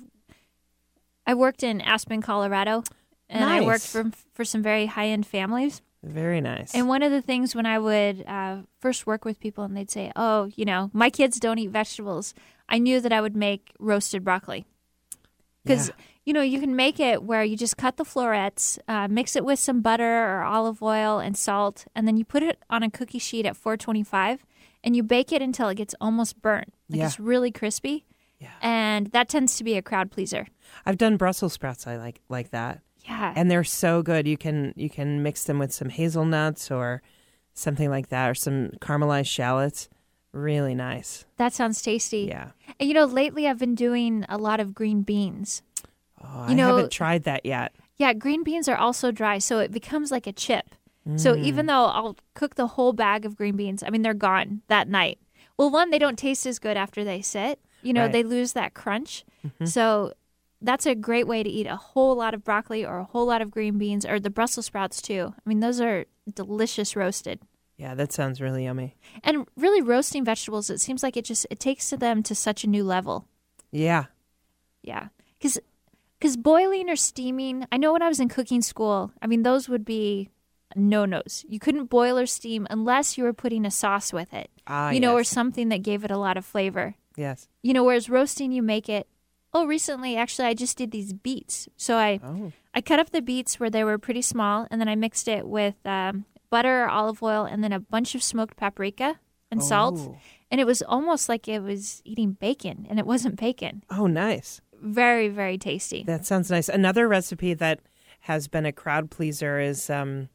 I worked in Aspen, Colorado. And nice. I worked for some very high-end families. Very nice. And one of the things when I would first work with people and they'd say, oh, my kids don't eat vegetables, I knew that I would make roasted broccoli. Because, you can make it where you just cut the florets, mix it with some butter or olive oil and salt, and then you put it on a cookie sheet at 425, and you bake it until it gets almost burnt. It's really crispy. Yeah. And that tends to be a crowd pleaser. I've done Brussels sprouts I like that. Yeah. And they're so good. You can mix them with some hazelnuts or something like that, or some caramelized shallots. Really nice. That sounds tasty. Yeah. And lately I've been doing a lot of green beans. Oh, I haven't tried that yet. Yeah, green beans are also dry, so it becomes like a chip. So even though I'll cook the whole bag of green beans, I mean, they're gone that night. Well, one, they don't taste as good after they sit. Right. They lose that crunch. Mm-hmm. So that's a great way to eat a whole lot of broccoli or a whole lot of green beans, or the Brussels sprouts too. I mean, those are delicious roasted. Yeah, that sounds really yummy. And really roasting vegetables, it seems like it takes them to such a new level. Yeah. Yeah. Because boiling or steaming, I know when I was in cooking school, I mean, those would be no-nos. You couldn't boil or steam unless you were putting a sauce with it, or something that gave it a lot of flavor. Yes. Whereas roasting, you make it. Oh, recently, actually, I just did these beets. So I cut up the beets where they were pretty small, and then I mixed it with butter or olive oil and then a bunch of smoked paprika and salt. And it was almost like it was eating bacon, and it wasn't bacon. Oh, nice. Very, very tasty. That sounds nice. Another recipe that has been a crowd pleaser is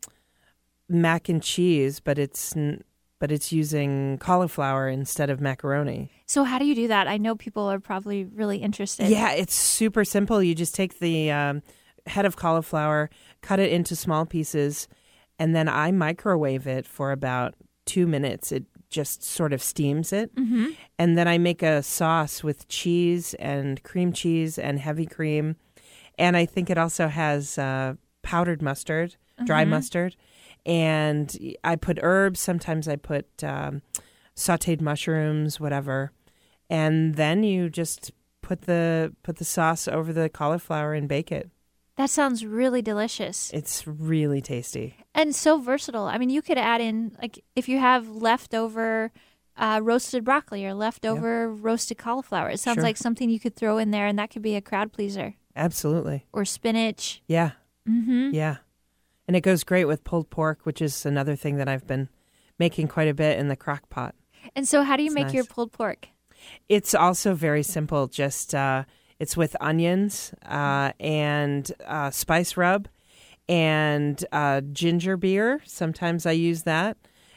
mac and cheese, but it's using cauliflower instead of macaroni. So how do you do that? I know people are probably really interested. Yeah, it's super simple. You just take the head of cauliflower, cut it into small pieces, and then I microwave it for about 2 minutes. It just sort of steams it. Mm-hmm. And then I make a sauce with cheese and cream cheese and heavy cream. And I think it also has powdered mustard, dry mustard. And I put herbs. Sometimes I put sautéed mushrooms, whatever. And then you just put the sauce over the cauliflower and bake it. That sounds really delicious. It's really tasty. And so versatile. I mean, you could add in, like, if you have leftover roasted broccoli or leftover roasted cauliflower. It sounds Sure. like something you could throw in there, and that could be a crowd pleaser. Absolutely. Or spinach. Yeah. Mm-hmm. Yeah. And it goes great with pulled pork, which is another thing that I've been making quite a bit in the crock pot. And so how do you It's make your nice. pulled pork? It's also very simple. Just it's with onions and spice rub and ginger beer. Sometimes I use that.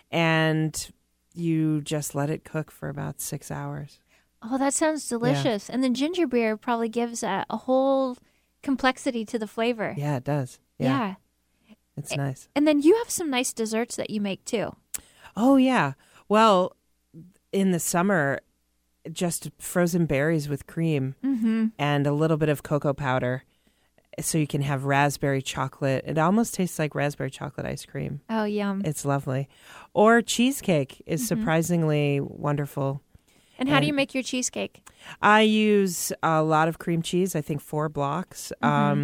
And you just let it cook for about 6 hours. Oh, that sounds delicious. And then ginger beer probably gives a whole complexity to the flavor. Yeah, it does. Yeah. It's nice. And then you have some nice desserts that you make too. Oh, yeah. Well, in the summer, just frozen berries with cream and a little bit of cocoa powder. So you can have raspberry chocolate. It almost tastes like raspberry chocolate ice cream. Oh, yum. It's lovely. Or cheesecake is surprisingly wonderful. And how do you make your cheesecake? I use a lot of cream cheese, I think 4 blocks,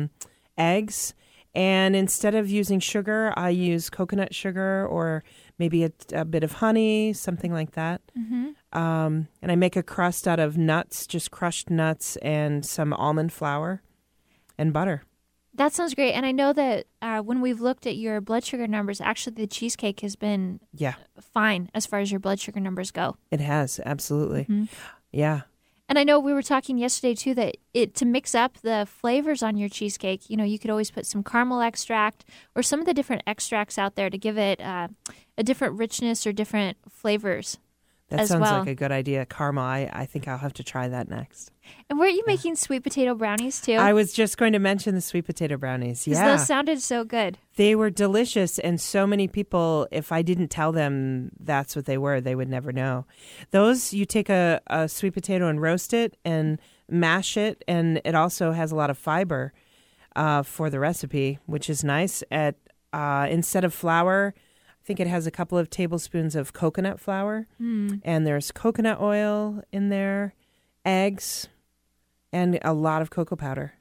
eggs. And instead of using sugar, I use coconut sugar or maybe a bit of honey, something like that. And I make a crust out of nuts, just crushed nuts and some almond flour and butter. That sounds great. And I know that when we've looked at your blood sugar numbers, actually the cheesecake has been fine as far as your blood sugar numbers go. It has, absolutely. Yeah. And I know we were talking yesterday, too, that to mix up the flavors on your cheesecake, you could always put some caramel extract or some of the different extracts out there to give it a different richness or different flavors. That as sounds well. like a good idea. Caramel, I think I'll have to try that next. And weren't you making sweet potato brownies, too? I was just going to mention the sweet potato brownies. Because those sounded so good. They were delicious, and so many people, if I didn't tell them that's what they were, they would never know. Those, you take a sweet potato and roast it and mash it, and it also has a lot of fiber for the recipe, which is nice. Instead of flour, I think it has a couple of tablespoons of coconut flour, and there's coconut oil in there, eggs, and a lot of cocoa powder.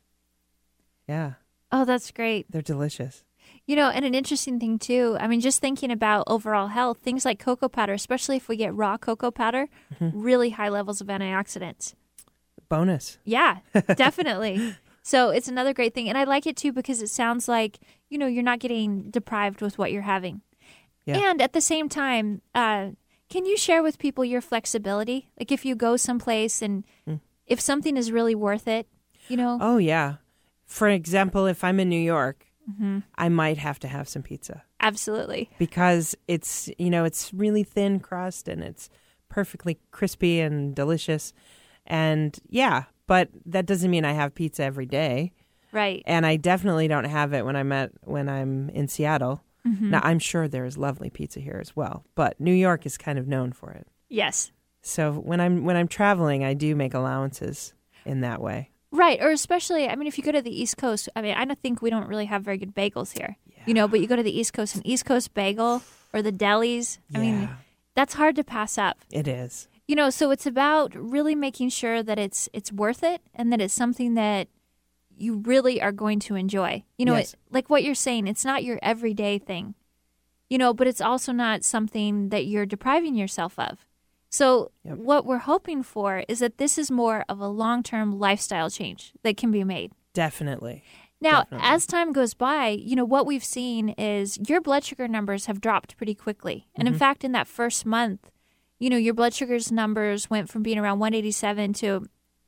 Yeah. Oh, that's great. They're delicious. And an interesting thing, too, I mean, just thinking about overall health, things like cocoa powder, especially if we get raw cocoa powder, really high levels of antioxidants. Bonus. Yeah, definitely. So it's another great thing. And I like it, too, because it sounds like, you're not getting deprived with what you're having. Yeah. And at the same time, can you share with people your flexibility? Like if you go someplace and if something is really worth it, Oh, yeah. For example, if I'm in New York, I might have to have some pizza. Absolutely. Because it's, it's really thin crust and it's perfectly crispy and delicious. And yeah, but that doesn't mean I have pizza every day. Right. And I definitely don't have it when I'm in Seattle. Now, I'm sure there is lovely pizza here as well, but New York is kind of known for it. Yes. So when I'm traveling, I do make allowances in that way. Right. Or especially, I mean, if you go to the East Coast, I mean, I don't think we don't really have very good bagels here, but you go to the East Coast, an East Coast bagel or the delis, I mean, that's hard to pass up. It is. So it's about really making sure that it's worth it and that it's something that you really are going to enjoy. Yes. Like what you're saying, it's not your everyday thing, but it's also not something that you're depriving yourself of. So what we're hoping for is that this is more of a long-term lifestyle change that can be made. Definitely. Now, as time goes by, what we've seen is your blood sugar numbers have dropped pretty quickly. And in fact, in that first month, your blood sugars numbers went from being around 187 to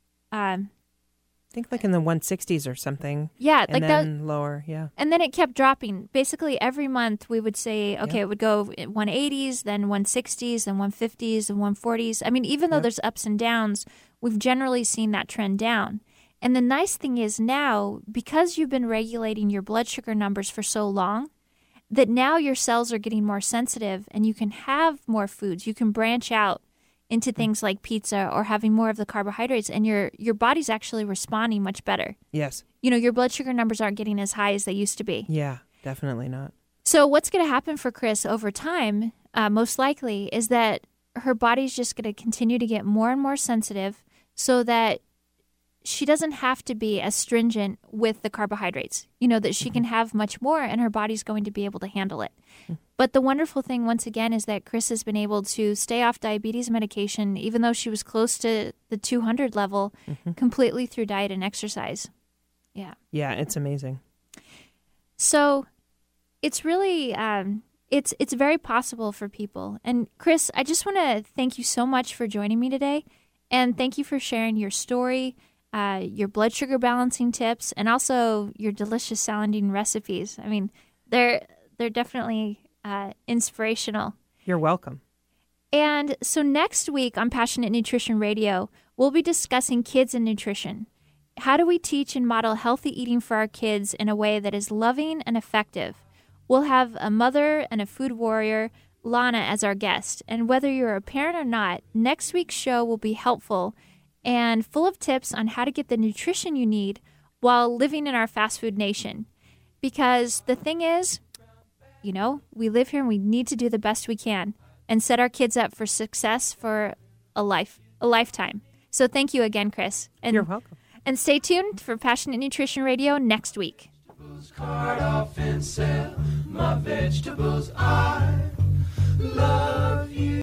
I think like in the 160s or something. Yeah. And then lower, yeah. And then it kept dropping. Basically, every month we would say, okay, it would go 180s, then 160s, then 150s, and 140s. I mean, even though there's ups and downs, we've generally seen that trend down. And the nice thing is now, because you've been regulating your blood sugar numbers for so long, that now your cells are getting more sensitive and you can have more foods. You can branch out into things like pizza or having more of the carbohydrates, and your body's actually responding much better. Yes. Your blood sugar numbers aren't getting as high as they used to be. Yeah, definitely not. So what's going to happen for Chris over time, most likely, is that her body's just going to continue to get more and more sensitive so that she doesn't have to be as stringent with the carbohydrates, that she can have much more and her body's going to be able to handle it. But the wonderful thing, once again, is that Chris has been able to stay off diabetes medication, even though she was close to the 200 level, completely through diet and exercise. Yeah. Yeah, it's amazing. So it's really, it's very possible for people. And Chris, I just want to thank you so much for joining me today. And thank you for sharing your story, your blood sugar balancing tips, and also your delicious sounding recipes. I mean, they're definitely inspirational. You're welcome. And so next week on Passionate Nutrition Radio, we'll be discussing kids and nutrition. How do we teach and model healthy eating for our kids in a way that is loving and effective? We'll have a mother and a food warrior, Lana, as our guest. And whether you're a parent or not, next week's show will be helpful and full of tips on how to get the nutrition you need while living in our fast food nation. Because the thing is, we live here and we need to do the best we can and set our kids up for success for a lifetime. So thank you again, Chris. And you're welcome. And stay tuned for Passionate Nutrition Radio next week. Cart off and sell my vegetables. I love